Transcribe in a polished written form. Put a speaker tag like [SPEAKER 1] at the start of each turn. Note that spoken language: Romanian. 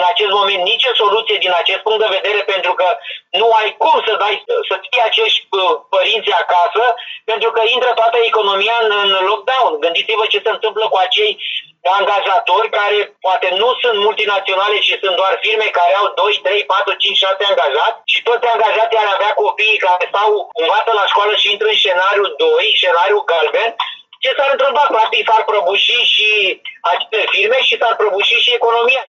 [SPEAKER 1] acest moment nicio soluție din acest punct de vedere, pentru că nu ai cum să ții acești părinți acasă, pentru că intră toată economia în lockdown. Gândiți-vă ce se întâmplă cu acei angajatori care poate nu sunt multinaționale, ci sunt doar firme care au 2, 3, 4, 5, 6 angajați și toți angajații ar avea copiii care învață la școală și intră în scenariul 2, scenariul galben. Ce s-ar întâmpla? Practic s-ar prăbuși și aceste firme și s-ar prăbuși și economia.